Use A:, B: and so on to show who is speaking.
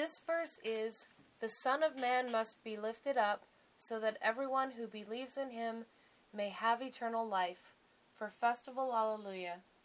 A: this verse is, "The Son of Man must be lifted up, so that everyone who believes in him may have eternal life," for Festival Alleluia.